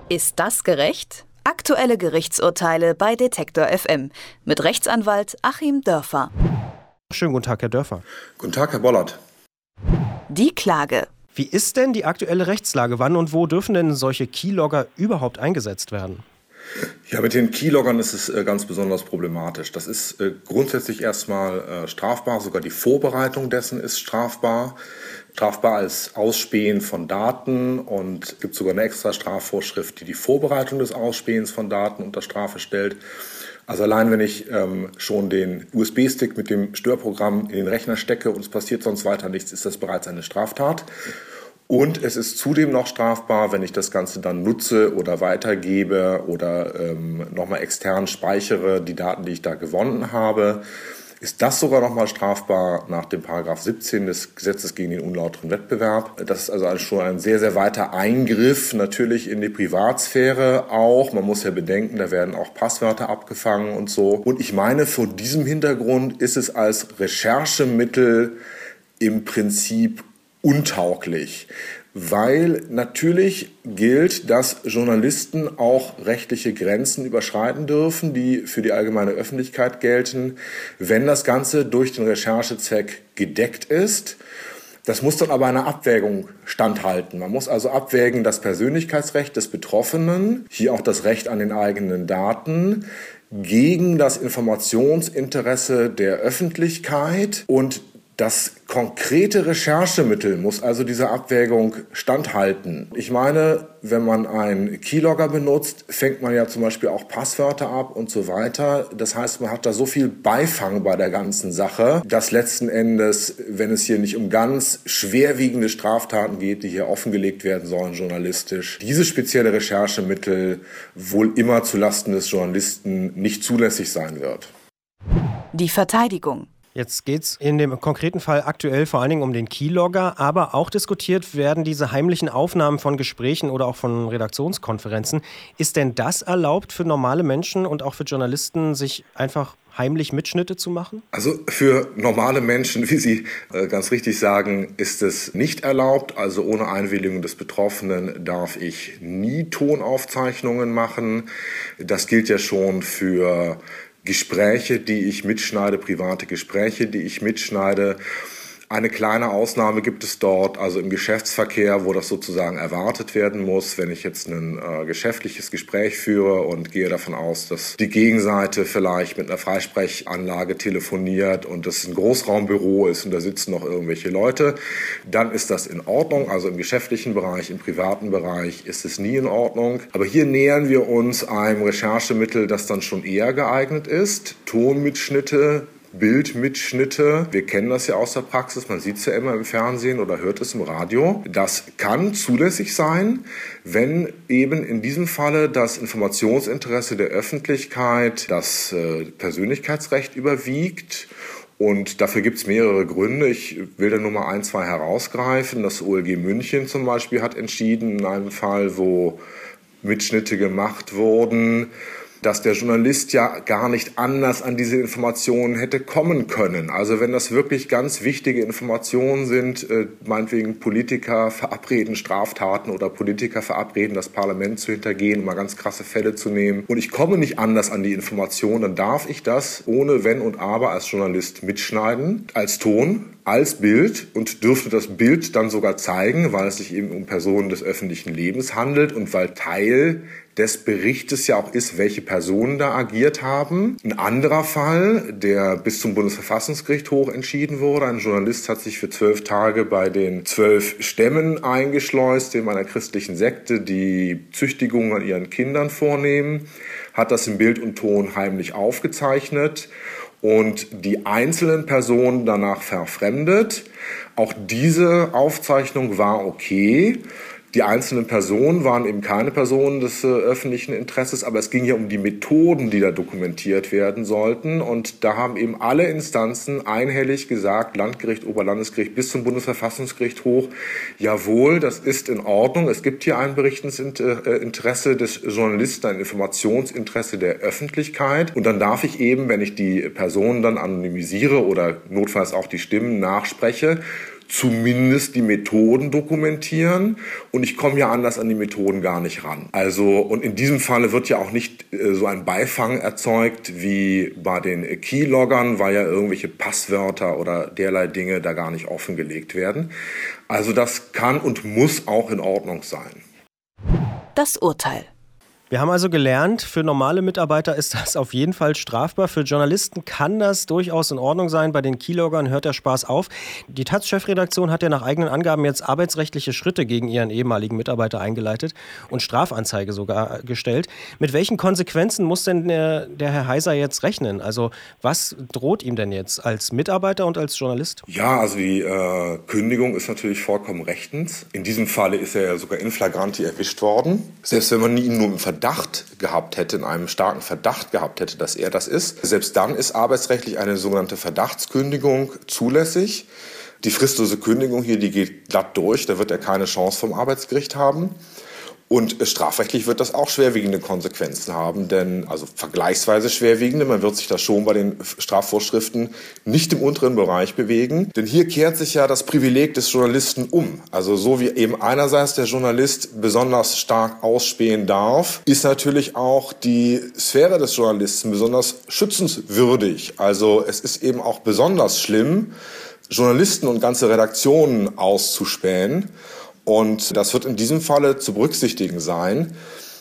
Ist das gerecht? Aktuelle Gerichtsurteile bei Detektor FM mit Rechtsanwalt Achim Dörfer. Schönen guten Tag, Herr Dörfer. Guten Tag, Herr Bollert. Die Klage. Wie ist denn die aktuelle Rechtslage? Wann und wo dürfen denn solche Keylogger überhaupt eingesetzt werden? Ja, mit den Keyloggern ist es ganz besonders problematisch. Das ist grundsätzlich erstmal strafbar, sogar die Vorbereitung dessen ist strafbar. Strafbar als Ausspähen von Daten, und es gibt sogar eine extra Strafvorschrift, die die Vorbereitung des Ausspähens von Daten unter Strafe stellt. Also allein wenn ich schon den USB-Stick mit dem Störprogramm in den Rechner stecke und es passiert sonst weiter nichts, ist das bereits eine Straftat. Und es ist zudem noch strafbar, wenn ich das Ganze dann nutze oder weitergebe oder nochmal extern speichere, die Daten, die ich da gewonnen habe. Ist das sogar nochmal strafbar nach dem Paragraph 17 des Gesetzes gegen den unlauteren Wettbewerb. Das ist also schon ein sehr, sehr weiter Eingriff natürlich in die Privatsphäre auch. Man muss ja bedenken, da werden auch Passwörter abgefangen und so. Und ich meine, vor diesem Hintergrund ist es als Recherchemittel im Prinzip untauglich. Weil natürlich gilt, dass Journalisten auch rechtliche Grenzen überschreiten dürfen, die für die allgemeine Öffentlichkeit gelten, wenn das Ganze durch den Recherchezweck gedeckt ist. Das muss dann aber einer Abwägung standhalten. Man muss also abwägen, das Persönlichkeitsrecht des Betroffenen, hier auch das Recht an den eigenen Daten, gegen das Informationsinteresse der Öffentlichkeit, und das konkrete Recherchemittel muss also dieser Abwägung standhalten. Ich meine, wenn man einen Keylogger benutzt, fängt man ja zum Beispiel auch Passwörter ab und so weiter. Das heißt, man hat da so viel Beifang bei der ganzen Sache, dass letzten Endes, wenn es hier nicht um ganz schwerwiegende Straftaten geht, die hier offengelegt werden sollen journalistisch, dieses spezielle Recherchemittel wohl immer zulasten des Journalisten nicht zulässig sein wird. Die Verteidigung. Jetzt geht es in dem konkreten Fall aktuell vor allen Dingen um den Keylogger, aber auch diskutiert werden diese heimlichen Aufnahmen von Gesprächen oder auch von Redaktionskonferenzen. Ist denn das erlaubt für normale Menschen und auch für Journalisten, sich einfach heimlich Mitschnitte zu machen? Also für normale Menschen, wie Sie ganz richtig sagen, ist es nicht erlaubt. Also ohne Einwilligung des Betroffenen darf ich nie Tonaufzeichnungen machen. Das gilt ja schon für Gespräche, die ich mitschneide, private Gespräche, die ich mitschneide. Eine kleine Ausnahme gibt es dort, also im Geschäftsverkehr, wo das sozusagen erwartet werden muss. Wenn ich jetzt ein geschäftliches Gespräch führe und gehe davon aus, dass die Gegenseite vielleicht mit einer Freisprechanlage telefoniert und das ein Großraumbüro ist und da sitzen noch irgendwelche Leute, dann ist das in Ordnung. Also im geschäftlichen Bereich, im privaten Bereich ist es nie in Ordnung. Aber hier nähern wir uns einem Recherchemittel, das dann schon eher geeignet ist. Tonmitschnitte, Bildmitschnitte, wir kennen das ja aus der Praxis, man sieht es ja immer im Fernsehen oder hört es im Radio. Das kann zulässig sein, wenn eben in diesem Falle das Informationsinteresse der Öffentlichkeit, das Persönlichkeitsrecht überwiegt. Und dafür gibt es mehrere Gründe. Ich will da nur mal ein, zwei herausgreifen. Das OLG München zum Beispiel hat entschieden, in einem Fall, wo Mitschnitte gemacht wurden, dass der Journalist ja gar nicht anders an diese Informationen hätte kommen können. Also wenn das wirklich ganz wichtige Informationen sind, meinetwegen Politiker verabreden Straftaten oder Politiker verabreden, das Parlament zu hintergehen, um mal ganz krasse Fälle zu nehmen, und ich komme nicht anders an die Informationen, dann darf ich das ohne Wenn und Aber als Journalist mitschneiden, als Ton, als Bild, und dürfte das Bild dann sogar zeigen, weil es sich eben um Personen des öffentlichen Lebens handelt und weil Teil des Berichtes ja auch ist, welche Personen da agiert haben. Ein anderer Fall, der bis zum Bundesverfassungsgericht hoch entschieden wurde. Ein Journalist hat sich für 12 Tage bei den 12 Stämmen eingeschleust, in einer christlichen Sekte, die Züchtigung an ihren Kindern vornehmen, hat das in Bild und Ton heimlich aufgezeichnet und die einzelnen Personen danach verfremdet. Auch diese Aufzeichnung war okay. Die einzelnen Personen waren eben keine Personen des öffentlichen Interesses, aber es ging ja um die Methoden, die da dokumentiert werden sollten. Und da haben eben alle Instanzen einhellig gesagt, Landgericht, Oberlandesgericht bis zum Bundesverfassungsgericht hoch, jawohl, das ist in Ordnung. Es gibt hier ein Berichtsinteresse des Journalisten, ein Informationsinteresse der Öffentlichkeit. Und dann darf ich eben, wenn ich die Personen dann anonymisiere oder notfalls auch die Stimmen nachspreche, zumindest die Methoden dokumentieren und ich komme ja anders an die Methoden gar nicht ran. Also, und in diesem Falle wird ja auch nicht so ein Beifang erzeugt wie bei den Keyloggern, weil ja irgendwelche Passwörter oder derlei Dinge da gar nicht offengelegt werden. Also das kann und muss auch in Ordnung sein. Das Urteil. Wir haben also gelernt, für normale Mitarbeiter ist das auf jeden Fall strafbar. Für Journalisten kann das durchaus in Ordnung sein. Bei den Keyloggern hört der Spaß auf. Die taz-Chefredaktion hat ja nach eigenen Angaben jetzt arbeitsrechtliche Schritte gegen ihren ehemaligen Mitarbeiter eingeleitet und Strafanzeige sogar gestellt. Mit welchen Konsequenzen muss denn der Herr Heiser jetzt rechnen? Also was droht ihm denn jetzt als Mitarbeiter und als Journalist? Ja, also die Kündigung ist natürlich vollkommen rechtens. In diesem Falle ist er ja sogar in flagranti erwischt worden. Selbst wenn man ihn nur im Verdacht gehabt hätte, in einem starken Verdacht gehabt hätte, dass er das ist. Selbst dann ist arbeitsrechtlich eine sogenannte Verdachtskündigung zulässig. Die fristlose Kündigung hier, die geht glatt durch, da wird er keine Chance vom Arbeitsgericht haben. Und strafrechtlich wird das auch schwerwiegende Konsequenzen haben, denn also vergleichsweise schwerwiegende, man wird sich da schon bei den Strafvorschriften nicht im unteren Bereich bewegen. Denn hier kehrt sich ja das Privileg des Journalisten um. Also so wie eben einerseits der Journalist besonders stark ausspähen darf, ist natürlich auch die Sphäre des Journalisten besonders schützenswürdig. Also es ist eben auch besonders schlimm, Journalisten und ganze Redaktionen auszuspähen. Und das wird in diesem Falle zu berücksichtigen sein.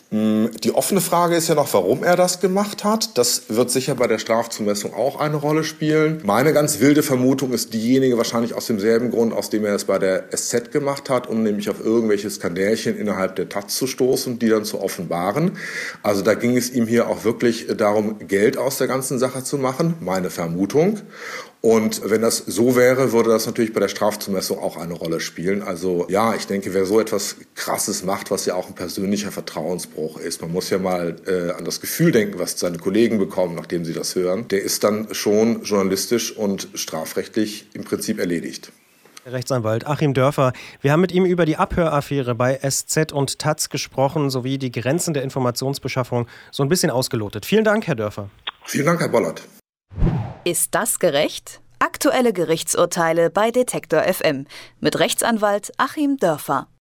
Die offene Frage ist ja noch, warum er das gemacht hat. Das wird sicher bei der Strafzumessung auch eine Rolle spielen. Meine ganz wilde Vermutung ist diejenige wahrscheinlich aus demselben Grund, aus dem er es bei der SZ gemacht hat, um nämlich auf irgendwelche Skandälchen innerhalb der taz zu stoßen und die dann zu offenbaren. Also da ging es ihm hier auch wirklich darum, Geld aus der ganzen Sache zu machen, meine Vermutung. Und wenn das so wäre, würde das natürlich bei der Strafzumessung auch eine Rolle spielen. Also ja, ich denke, wer so etwas Krasses macht, was ja auch ein persönlicher Vertrauensbruch ist, man muss ja mal an das Gefühl denken, was seine Kollegen bekommen, nachdem sie das hören, der ist dann schon journalistisch und strafrechtlich im Prinzip erledigt. Rechtsanwalt Achim Dörfer. Wir haben mit ihm über die Abhöraffäre bei SZ und taz gesprochen, sowie die Grenzen der Informationsbeschaffung so ein bisschen ausgelotet. Vielen Dank, Herr Dörfer. Vielen Dank, Herr Bollert. Ist das gerecht? Aktuelle Gerichtsurteile bei Detektor FM mit Rechtsanwalt Achim Dörfer.